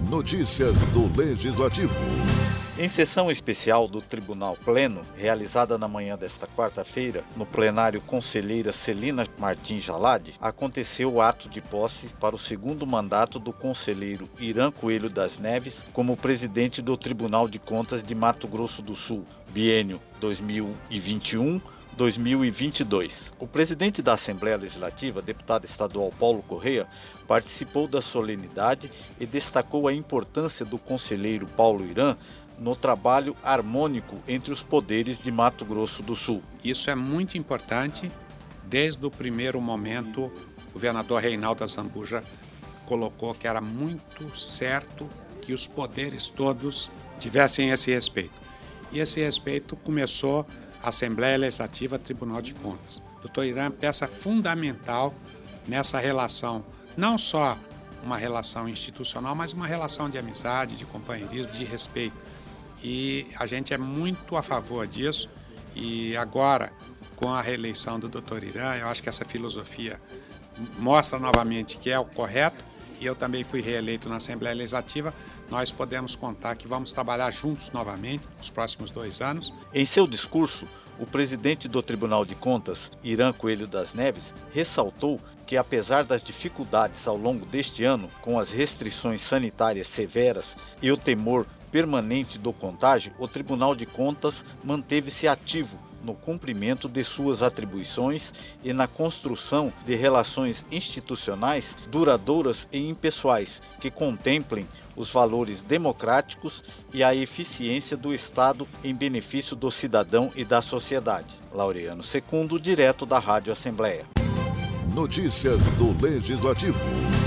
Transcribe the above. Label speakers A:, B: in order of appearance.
A: Notícias do Legislativo.
B: Em sessão especial do Tribunal Pleno, realizada na manhã desta quarta-feira, no plenário conselheira Celina Martins Jalad, aconteceu o ato de posse para o segundo mandato do conselheiro Irã Coelho das Neves como presidente do Tribunal de Contas de Mato Grosso do Sul, biênio 2021-2022. O presidente da Assembleia Legislativa, deputado estadual Paulo Correia, participou da solenidade e destacou a importância do conselheiro Paulo Irã no trabalho harmônico entre os poderes de Mato Grosso do Sul.
C: Isso é muito importante. Desde o primeiro momento, o governador Reinaldo Azambuja colocou que era muito certo que os poderes todos tivessem esse respeito. E esse respeito começou a Assembleia Legislativa Tribunal de Contas. Dr. Irã é peça fundamental nessa relação, não só uma relação institucional, mas uma relação de amizade, de companheirismo, de respeito. E a gente é muito a favor disso, e agora, com a reeleição do Dr. Irã, eu acho que essa filosofia mostra novamente que é o correto, e eu também fui reeleito na Assembleia Legislativa. Nós podemos contar que vamos trabalhar juntos novamente nos próximos 2 anos.
B: Em seu discurso, o presidente do Tribunal de Contas, Irã Coelho das Neves, ressaltou que, apesar das dificuldades ao longo deste ano, com as restrições sanitárias severas e o temor permanente do contágio, o Tribunal de Contas manteve-se ativo no cumprimento de suas atribuições e na construção de relações institucionais duradouras e impessoais que contemplem os valores democráticos e a eficiência do Estado em benefício do cidadão e da sociedade. Laureano Secundo, direto da Rádio Assembleia.
A: Notícias do Legislativo.